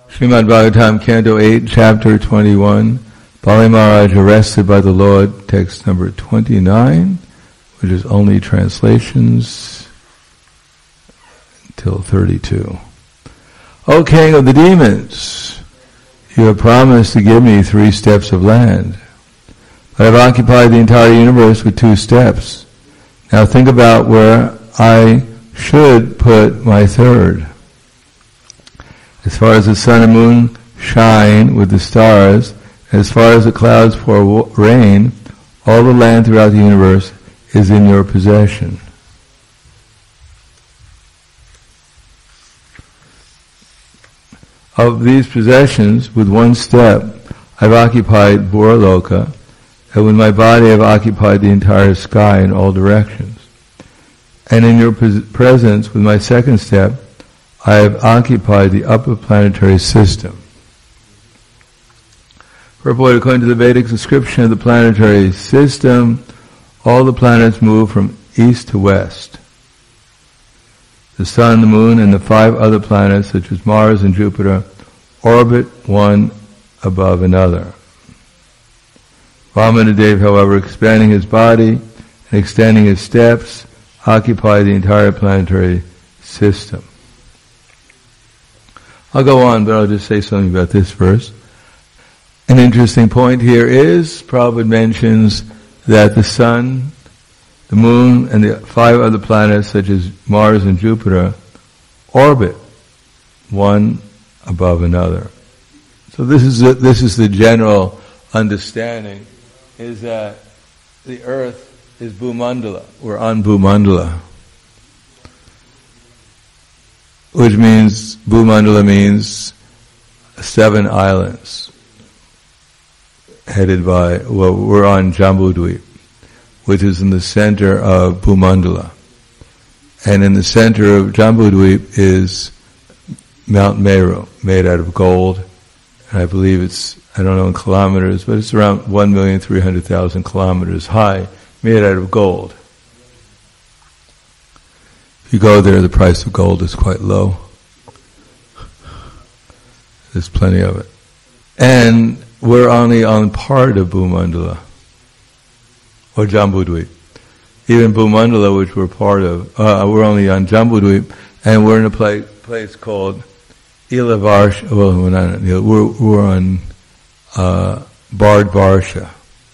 Srimad Bhagavatam, Canto 8, Chapter 21, Bali Maharaj arrested by the Lord, text number 29, which is only translations till 32. O King of the demons, you have promised to give me 3 steps of land, but I've occupied the entire universe with 2 steps. Now think about where I should put my 3rd. As far as the sun and moon shine with the stars, as far as the clouds pour rain, all the land throughout the universe is in your possession. Of these possessions, with 1 step, I've occupied Buraloka, and with my body I've occupied the entire sky in all directions. And in your presence, with my 2nd step, I have occupied the upper planetary system. Purport: according to the Vedic description of the planetary system, all the planets move from east to west. The sun, the moon, and the 5 other planets, such as Mars and Jupiter, orbit one above another. Vamanadev, however, expanding his body and extending his steps, occupy the entire planetary system. I'll go on, but I'll just say something about this first. An interesting point here is, Prabhupada mentions that the sun, the moon, and the 5 other planets, such as Mars and Jupiter, orbit one above another. So this is the general understanding, is that the earth is Bhumandala. We're on Bhumandala. Which means, Bhumandala means 7 islands headed by, well, we're on Jambudvip, which is in the center of Bhumandala. And in the center of Jambudvip is Mount Meru, made out of gold. And I believe it's, I don't know in kilometers, but it's around 1,300,000 kilometers high, made out of gold. If you go there, the price of gold is quite low. There's plenty of it. And we're only on part of Bhumandala, or Jambudvip. Even Bhumandala, which we're part of, we're only on Jambudvip, and we're in a place called Ilavarsha. Well, we're on Bhardvarsha,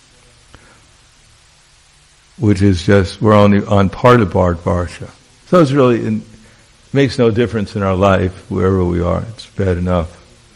which is just, we're only on part of Bhardvarsha. So it's really, it makes no difference in our life, wherever we are. It's bad enough.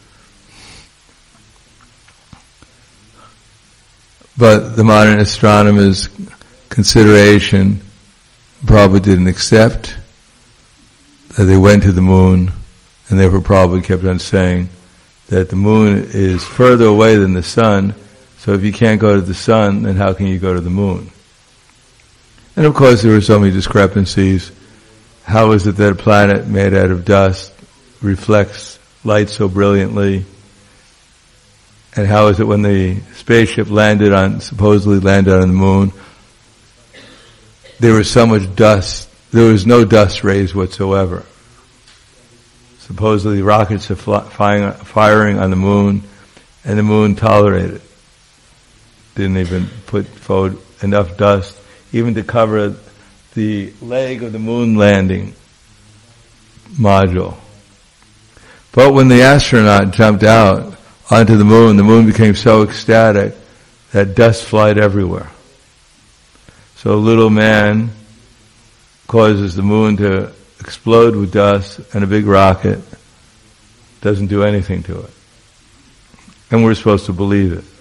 But the modern astronomers' consideration, Prabhupada didn't accept that they went to the moon, and therefore Prabhupada kept on saying that the moon is further away than the sun, so if you can't go to the sun, then how can you go to the moon? And of course there were so many discrepancies. How is it that a planet made out of dust reflects light so brilliantly? And how is it when the spaceship supposedly landed on the moon, there was so much dust, there was no dust rays whatsoever. Supposedly rockets are firing on the moon, and the moon tolerated it. Didn't even put forward enough dust even to cover the leg of the moon landing module. But when the astronaut jumped out onto the moon became so ecstatic that dust flied everywhere. So a little man causes the moon to explode with dust, and a big rocket doesn't do anything to it. And we're supposed to believe it.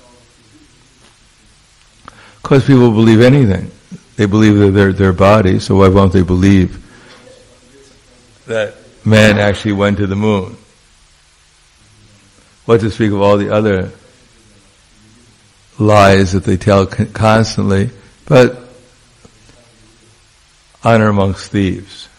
Of course, people believe anything. They believe that they're their body, so why won't they believe that man actually went to the moon? What to speak of all the other lies that they tell constantly, but honor amongst thieves.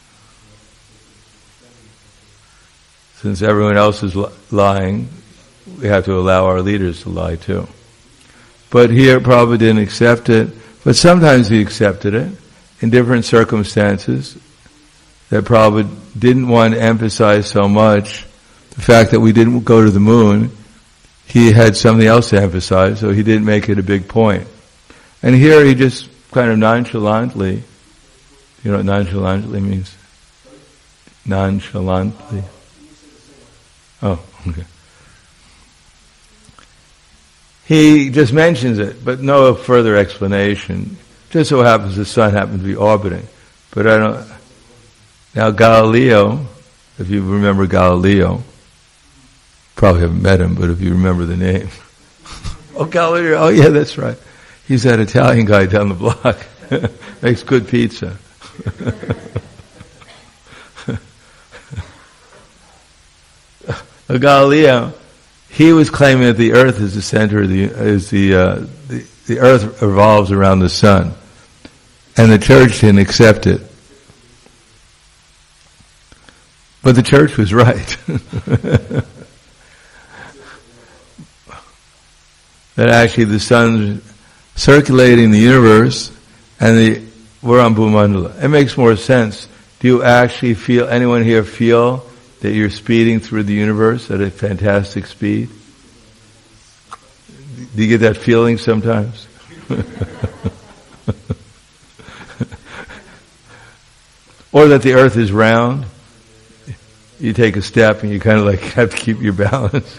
Since everyone else is lying, we have to allow our leaders to lie too. But here Prabhupada didn't accept it, but sometimes he accepted it in different circumstances that Prabhupada didn't want to emphasize so much the fact that we didn't go to the moon, he had something else to emphasize, so he didn't make it a big point. And here he just kind of nonchalantly, you know what nonchalantly means? Nonchalantly. Oh, okay. He just mentions it, but no further explanation. Just so happens the sun happened to be orbiting. But I don't... Now Galileo, if you remember Galileo, probably haven't met him, but if you remember the name. Oh, Galileo, oh yeah, that's right. He's that Italian guy down the block. Makes good pizza. Galileo, he was claiming that the earth is the center of the earth revolves around the sun. And the church didn't accept it. But the church was right. That actually the sun's circulating the universe and we're on Bhumandala. It makes more sense. Do you actually feel, anyone here feel that you're speeding through the universe at a fantastic speed? Do you get that feeling sometimes? Or that the earth is round? You take a step and you kind of like have to keep your balance.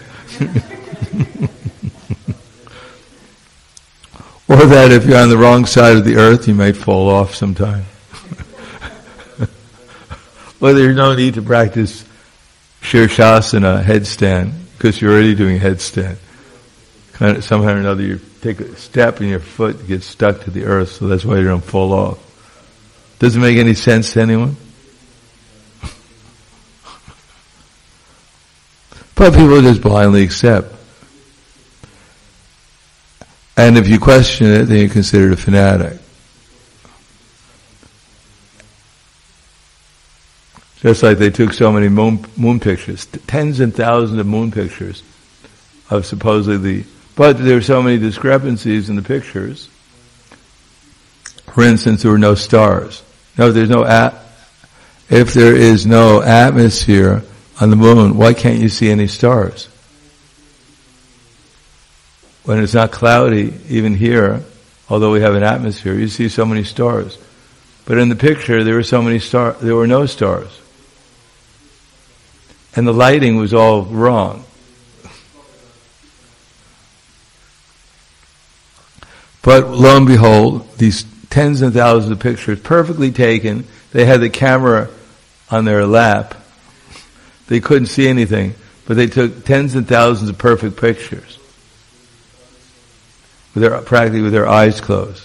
Or that if you're on the wrong side of the earth, you might fall off sometime. Well, there's no need to practice Shirshasana, headstand, because you're already doing headstand. Kind of, somehow or another, you take a step and your foot gets stuck to the earth, so that's why you don't fall off. Does it make any sense to anyone? But people just blindly accept. And if you question it, then you're considered a fanatic. Just like they took so many moon pictures, tens and thousands of moon pictures of supposedly but there were so many discrepancies in the pictures. For instance, there were no stars. No, if there is no atmosphere on the moon, why can't you see any stars? When it's not cloudy, even here, although we have an atmosphere, you see so many stars. But in the picture, there were no stars. And the lighting was all wrong. But lo and behold, these tens and thousands of pictures, perfectly taken, they had the camera on their lap. They couldn't see anything, but they took tens and thousands of perfect pictures. Practically with their eyes closed.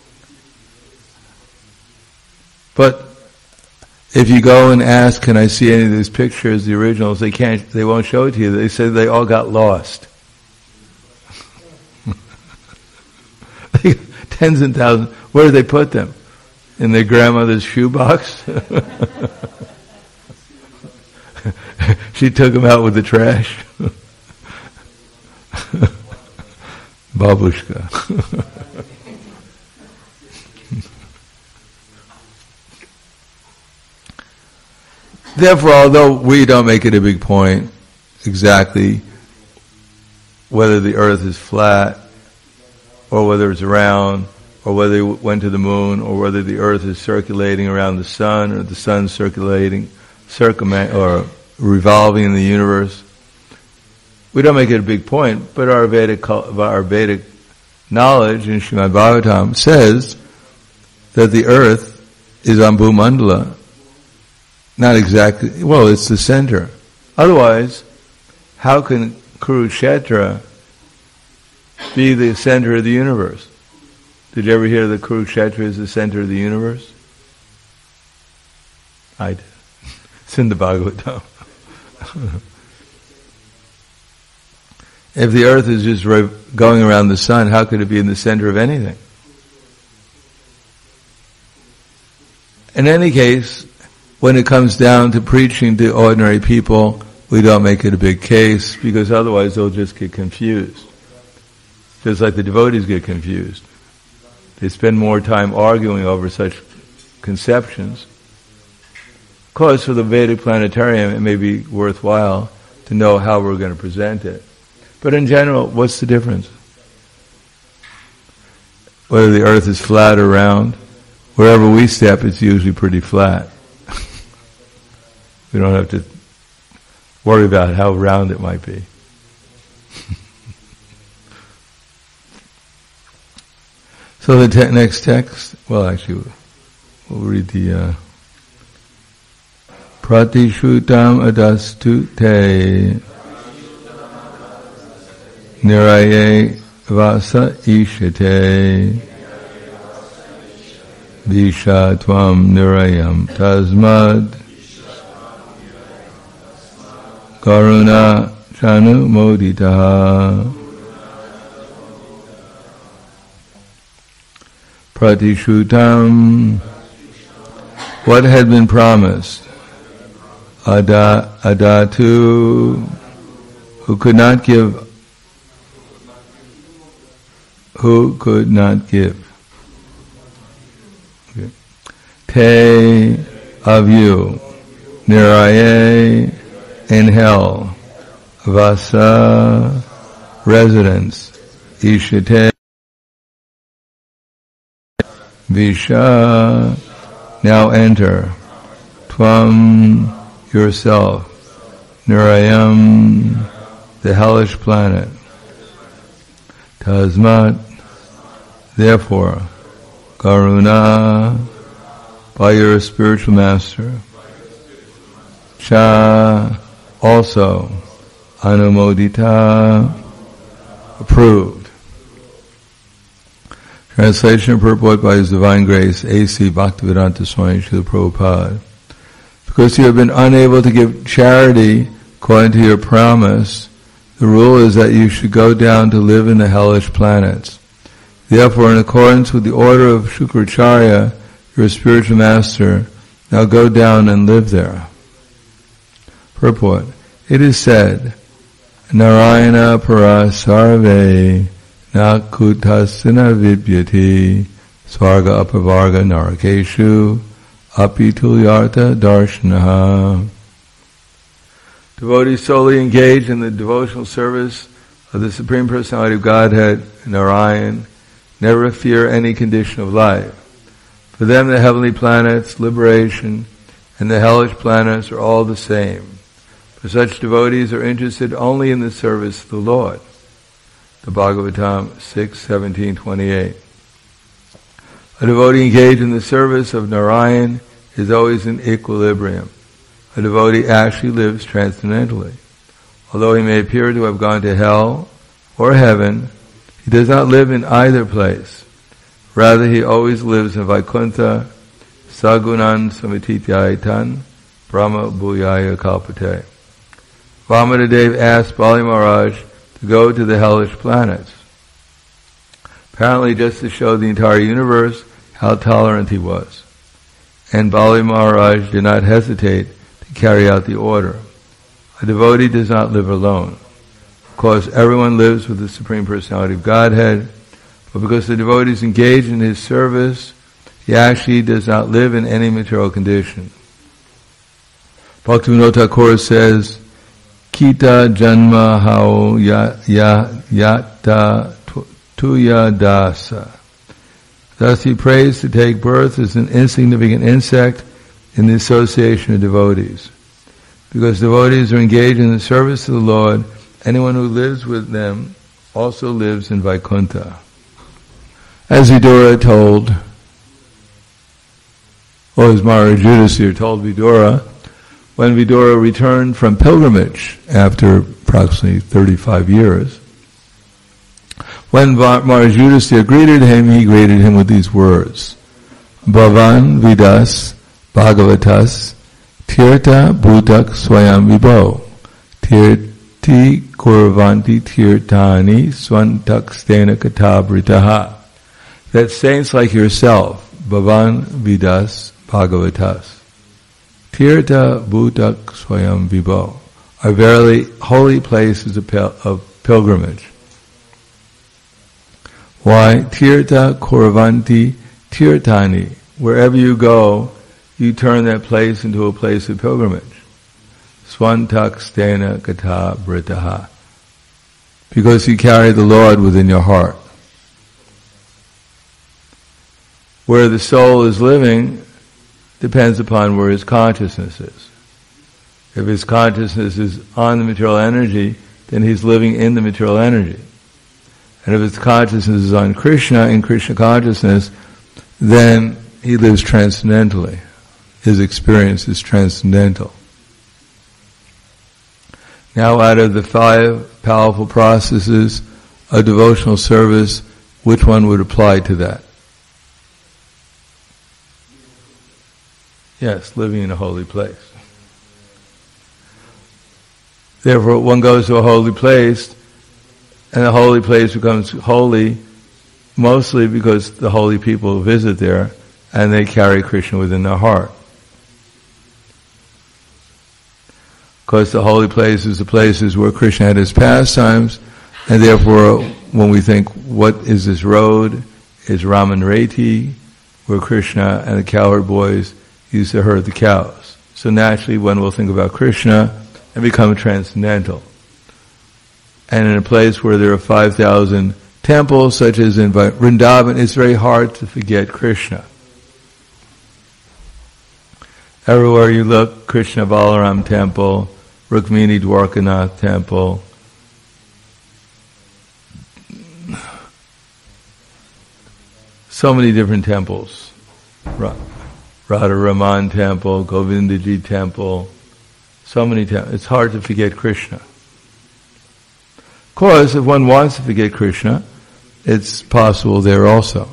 But if you go and ask, can I see any of these pictures, the originals, they won't show it to you. They say they all got lost. Tens and thousands. Where did they put them? In their grandmother's shoebox? She took them out with the trash. Babushka. Therefore, although we don't make it a big point exactly whether the earth is flat or whether it's round or whether it went to the moon or whether the earth is circulating around the sun or the sun or revolving in the universe, we don't make it a big point, but our Vedic knowledge in Srimad Bhagavatam says that the earth is on Bhumandala. Not exactly, well, it's the center. Otherwise, how can Kurukshetra be the center of the universe? Did you ever hear that Kurukshetra is the center of the universe? I did. It's in the Bhagavatam. If the earth is just going around the sun, how could it be in the center of anything? In any case, when it comes down to preaching to ordinary people, we don't make it a big case, because otherwise they'll just get confused. Just like the devotees get confused. They spend more time arguing over such conceptions. Of course, for the Vedic planetarium, it may be worthwhile to know how we're going to present it. But in general, what's the difference? Whether the earth is flat or round, wherever we step, it's usually pretty flat. We don't have to worry about how round it might be. So the next text, well actually, we'll read the Pratishrutam adastu te niraye vasa ishate visha tvam nirayam tasmad karuna chanu moditaha Pratishrutam, what had been promised, adatu, who could not give, okay. Te, of you, niraye, in hell, vasa, residence, ishate, Visha, now enter, Tvam, yourself, Nirayam, the hellish planet, Tasmat, therefore, Karuna, by your spiritual master, Cha, also, Anumodita, approved. Translation and purport by His Divine Grace, A.C. Bhaktivedanta Swami Srila Prabhupada. Because you have been unable to give charity according to your promise, the rule is that you should go down to live in the hellish planets. Therefore, in accordance with the order of Shukracharya, your spiritual master, now go down and live there. Purport. It is said, Narayana Parasarve Nakutasana Vidyati Swarga Apavarga Narakeshu Apitulyartha Darshanaha. Devotees solely engaged in the devotional service of the Supreme Personality of Godhead, Narayan, never fear any condition of life. For them the heavenly planets, liberation, and the hellish planets are all the same. For such devotees are interested only in the service of the Lord. The Bhagavatam 6:17-28. A devotee engaged in the service of Narayan is always in equilibrium. A devotee actually lives transcendentally. Although he may appear to have gone to hell or heaven, he does not live in either place. Rather, he always lives in Vaikuntha, Sagunan Samitityaitan, Brahma Bhuyaya Kalpate. Vamanadev asked Bali Maharaj to go to the hellish planets. Apparently just to show the entire universe how tolerant he was. And Bali Maharaj did not hesitate to carry out the order. A devotee does not live alone. Of course, everyone lives with the Supreme Personality of Godhead, but because the devotee is engaged in his service, he actually does not live in any material condition. Bhaktivinoda Thakur says, Kita janma hao yata tuya dasa. Thus he prays to take birth as an insignificant insect in the association of devotees. Because devotees are engaged in the service of the Lord, anyone who lives with them also lives in Vaikuntha. As Vidura told, or as Maharaj Yudhisthira told Vidura, when Vidura returned from pilgrimage after approximately 35 years, when Maharaj Yudhisthira greeted him, he greeted him with these words, Bhavan Vidas Bhagavatas Tirtha Bhutak Swayam Vibho Tirti Kurvanti Tirtani Swantak Stena Katabritaha. That saints like yourself, Bhavan Vidas Bhagavatas Tirtha Bhutak Swayam Vibho, are verily holy places of pilgrimage. Why? Tirtha Kurvanti Tirtani. Wherever you go, you turn that place into a place of pilgrimage. swantak stena gata britaha. Because you carry the Lord within your heart. Where the soul is living depends upon where his consciousness is. If his consciousness is on the material energy, then he's living in the material energy. And if his consciousness is on Krishna, in Krishna consciousness, then he lives transcendentally. His experience is transcendental. Now, out of the 5 powerful processes of devotional service, which one would apply to that? Yes, living in a holy place. Therefore, one goes to a holy place, and the holy place becomes holy mostly because the holy people visit there, and they carry Krishna within their heart. Because the holy places, the places where Krishna had his pastimes, and therefore, when we think, what is this road? It's Ramanreti, where Krishna and the cowherd boys used to herd the cows. So naturally, one will think about Krishna and become transcendental. And in a place where there are 5,000 temples, such as in Vrindavan, it's very hard to forget Krishna. Everywhere you look, Krishna Balaram temple, Rukmini Dwarkanath temple, so many different temples. Radha Raman temple, Govindaji temple, so many temples. It's hard to forget Krishna. Of course, if one wants to forget Krishna, it's possible there also.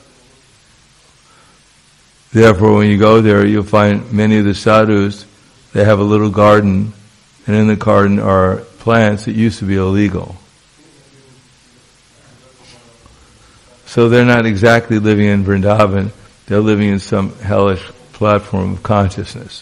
Therefore, when you go there, you'll find many of the sadhus, they have a little garden, and in the garden are plants that used to be illegal. So they're not exactly living in Vrindavan, they're living in some hellish platform of consciousness.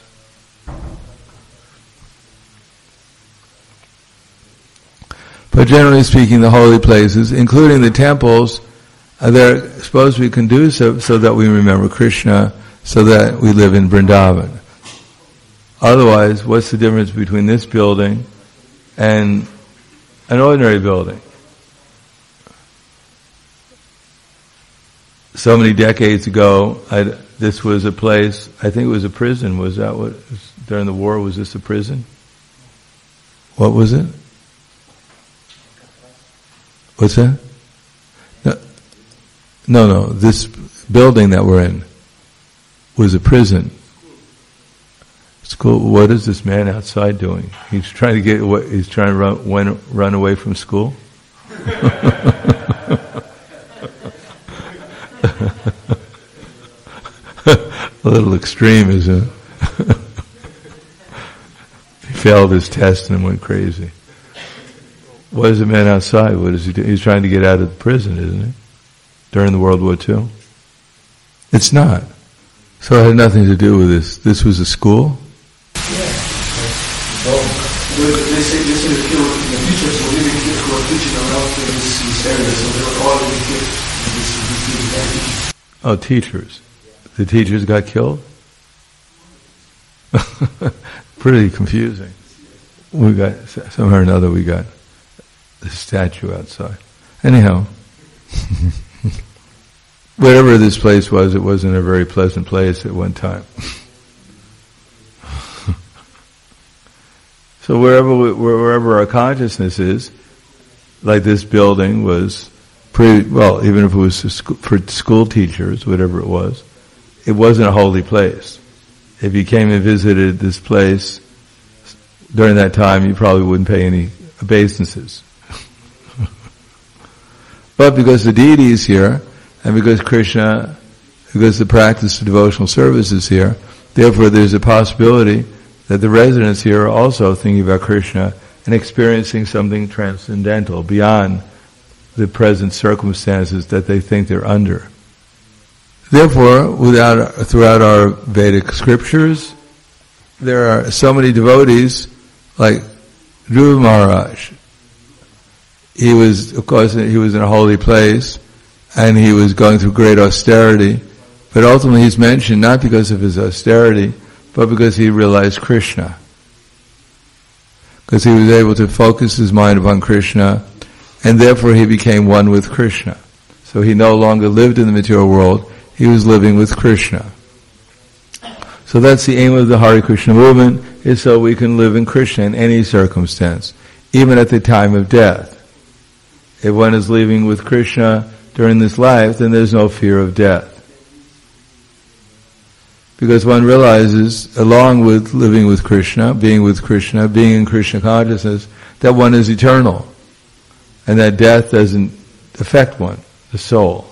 But generally speaking, the holy places, including the temples, they're supposed to be conducive so that we remember Krishna, so that we live in Vrindavan. Otherwise, what's the difference between this building and an ordinary building? So many decades ago, this was a place, I think it was a prison. Was that what, during the war, was this a prison? What was it? What's that? No, this building that we're in was a prison. School. What is this man outside doing? He's trying to get away, he's trying to run away from school? A little extreme, isn't it? He failed his test and went crazy. What is the man outside? What is he doing? He's trying to get out of the prison, isn't he? During the World War II? It's not. So it had nothing to do with this. This was a school? Yeah. Well, they say the teachers were living here who were teaching around this area, so they were all living here. Oh, teachers. The teachers got killed? Pretty confusing. We got, somehow or another, we got the statue outside. Anyhow, whatever this place was, it wasn't a very pleasant place at one time. So wherever our consciousness is, like this building was pretty, well, even if it was for school teachers, whatever it wasn't a holy place. If you came and visited this place during that time, you probably wouldn't pay any obeisances. But because the deity is here, and because Krishna, because the practice of devotional service is here, therefore there's a possibility that the residents here are also thinking about Krishna and experiencing something transcendental beyond the present circumstances that they think they're under. Therefore, throughout our Vedic scriptures, there are so many devotees, like Dhruva Maharaj. He was in a holy place, and he was going through great austerity, but ultimately he's mentioned not because of his austerity, but because he realized Krishna. because he was able to focus his mind upon Krishna, and therefore he became one with Krishna. So he no longer lived in the material world, he was living with Krishna. So that's the aim of the Hare Krishna movement, is so we can live in Krishna in any circumstance, even at the time of death. If one is living with Krishna during this life, then there's no fear of death. Because one realizes, along with living with Krishna, being in Krishna consciousness, that one is eternal. And that death doesn't affect one, the soul.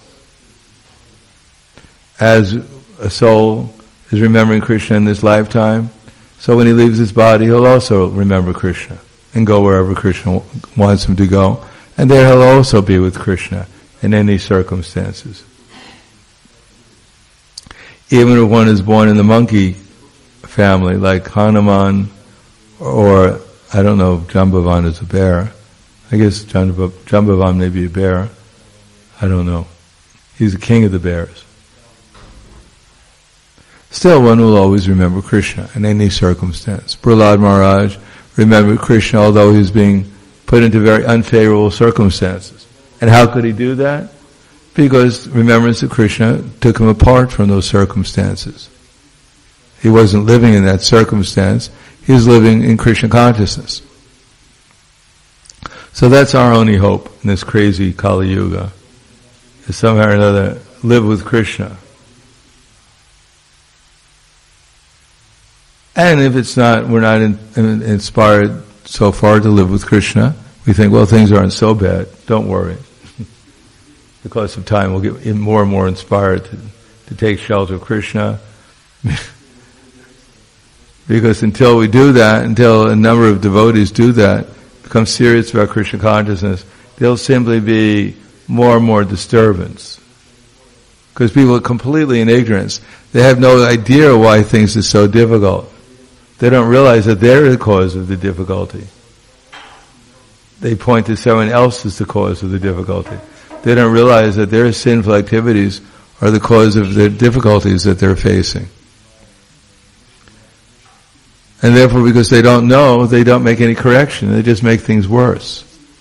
As a soul is remembering Krishna in this lifetime, so when he leaves his body, he'll also remember Krishna and go wherever Krishna wants him to go. And there he'll also be with Krishna in any circumstances. Even if one is born in the monkey family, like Hanuman, or, I don't know, Jambavan is a bear. I guess Jambavan may be a bear. I don't know. He's the king of the bears. Still, one will always remember Krishna in any circumstance. Prahlad Maharaj remembered Krishna although he was being put into very unfavorable circumstances. And how could he do that? Because remembrance of Krishna took him apart from those circumstances. He wasn't living in that circumstance, he was living in Krishna consciousness. So that's our only hope in this crazy Kali Yuga, is somehow or another live with Krishna. And if it's not, we're not inspired so far to live with Krishna, we think, well, things aren't so bad, don't worry. Because of time, we'll get more and more inspired to take shelter of Krishna. Because until we do that, until a number of devotees do that, become serious about Krishna consciousness, there'll simply be more and more disturbance. Because people are completely in ignorance. They have no idea why things are so difficult. They don't realize that they're the cause of the difficulty. They point to someone else as the cause of the difficulty. They don't realize that their sinful activities are the cause of the difficulties that they're facing. And therefore, because they don't know, they don't make any correction. They just make things worse.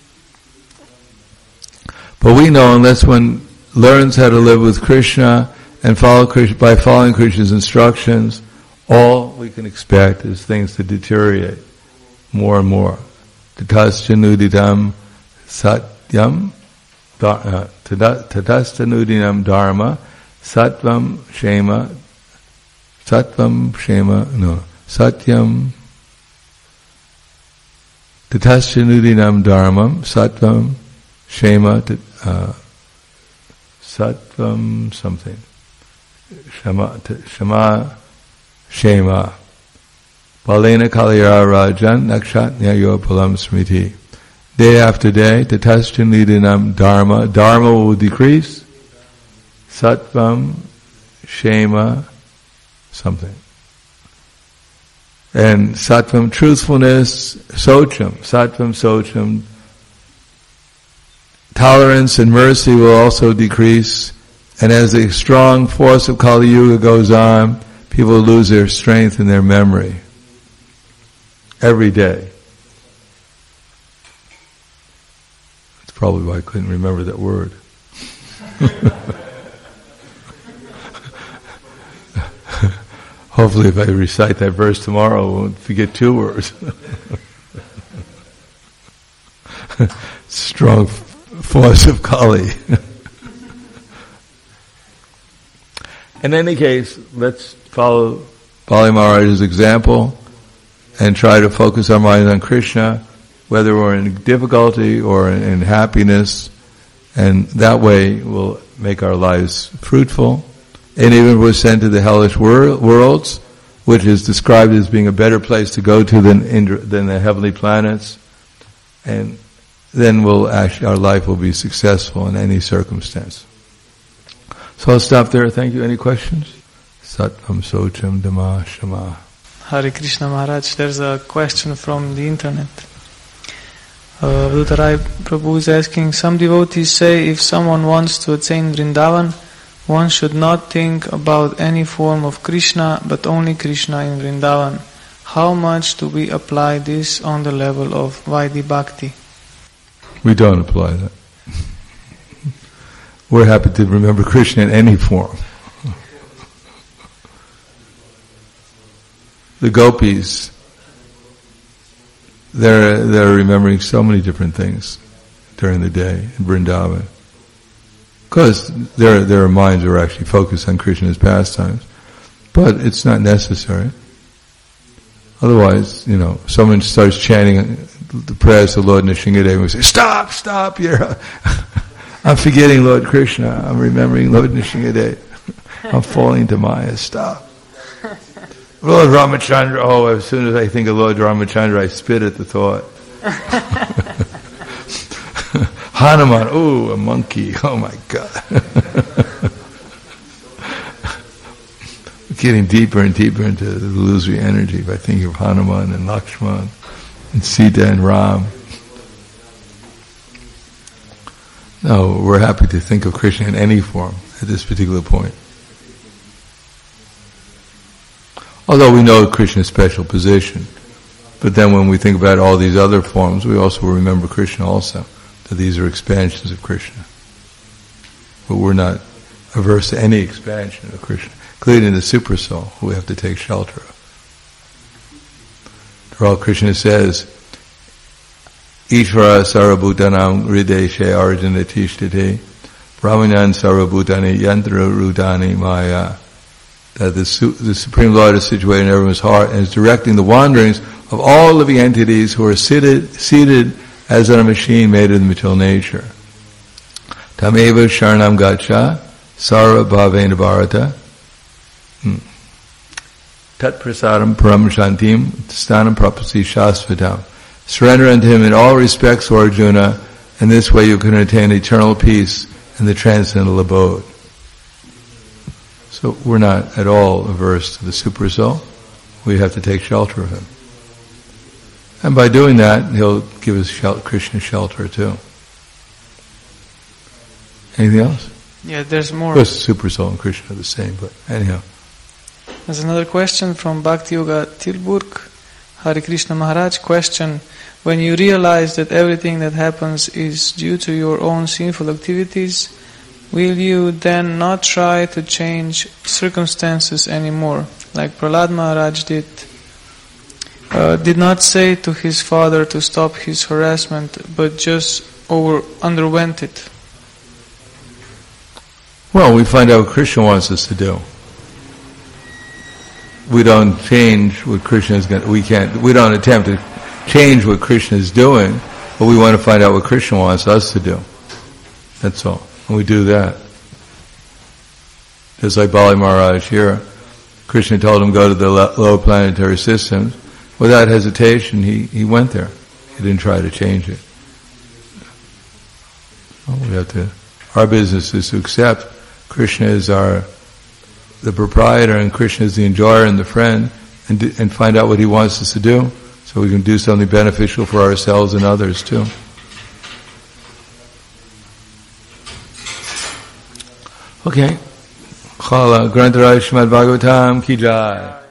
But we know unless one learns how to live with Krishna and follow Krishna, by following Krishna's instructions, all we can expect is things to deteriorate more and more. Tatasyanudidam satyam Tadastanudinam dharma satyam shema satyam Tatasyanudinam dharmam satyam shema satyam something shema Balena Kaliyara Rajan Nakshatnyayo Palam Smriti. Day after day, Tatasyan Lidinam Dharma. Dharma will decrease. Sattvam, Shema, something. And Sattvam, truthfulness, Socham. Sattvam, Socham. Tolerance and mercy will also decrease. And as the strong force of Kali Yuga goes on, people lose their strength and their memory. Every day. That's probably why I couldn't remember that word. Hopefully if I recite that verse tomorrow, I won't forget 2 words. Strong force of Kali. In any case, let's follow Bali Maharaj's example and try to focus our minds on Krishna, whether we're in difficulty or in happiness, and that way we'll make our lives fruitful. And even if we're sent to the hellish worlds, which is described as being a better place to go to than the heavenly planets, and then our life will be successful in any circumstance. So I'll stop there. Thank you. Any questions? Sattvam Socham Dhamma Shama. Hare Krishna Maharaj, there's a question from the internet. Avduta Prabhu is asking, some devotees say if someone wants to attain Vrindavan, one should not think about any form of Krishna, but only Krishna in Vrindavan. how much do we apply this on the level of Vaidhi Bhakti? We don't apply that. We're happy to remember Krishna in any form. The gopis, they're remembering so many different things during the day in Vrindavan, because their minds are actually focused on Krishna's pastimes. But it's not necessary. Otherwise, someone starts chanting the prayers of Lord Nrsimhadev, and we say, "Stop! I'm forgetting Lord Krishna. I'm remembering Lord Nrsimhadev. I'm falling into Maya. Stop." Lord Ramachandra, as soon as I think of Lord Ramachandra, I spit at the thought. Hanuman, a monkey, oh my God. Getting deeper and deeper into the illusory energy by thinking of Hanuman and Lakshman and Sita and Ram. No, we're happy to think of Krishna in any form at this particular point. Although we know Krishna's special position, but then when we think about all these other forms, we also remember Krishna also, that these are expansions of Krishna. But we're not averse to any expansion of Krishna, including the Super Soul, who we have to take shelter of. After all, Krishna says, Ishvara sarvabhutanam hrideshe arjuna tishtite brahmanan sarvabhutani yantra rudani maya. That the Supreme Lord is situated in everyone's heart and is directing the wanderings of all living entities who are seated as on a machine made of the material nature. Tameva sharanam gacha sarva bhavena bharata tat prasadam param shantim stanam prapasi shasvatam. Surrender unto him in all respects, O Arjuna, and this way you can attain eternal peace and the transcendental abode. So we're not at all averse to the Super Soul. We have to take shelter of him. And by doing that, he'll give us Krishna shelter too. Anything else? Yeah, there's more. Of course, the Super Soul and Krishna are the same, but anyhow. There's another question from Bhakti Yoga Tilburg. Hare Krishna Maharaj, question: when you realize that everything that happens is due to your own sinful activities, will you then not try to change circumstances anymore, like Prahlad Maharaj did not say to his father to stop his harassment, but just underwent it? Well, we find out what Krishna wants us to do. We don't change what Krishna is going. We don't attempt to change what Krishna is doing, but we want to find out what Krishna wants us to do. That's all. And we do that. Just like Bali Maharaj here, Krishna told him go to the lower planetary systems. Without hesitation, he went there. He didn't try to change it. Well, our business is to accept Krishna is the proprietor, and Krishna is the enjoyer and the friend, and find out what he wants us to do, so we can do something beneficial for ourselves and others too. Okay. Khala Grantaraj Srimad Bhagavatam Ki Jai.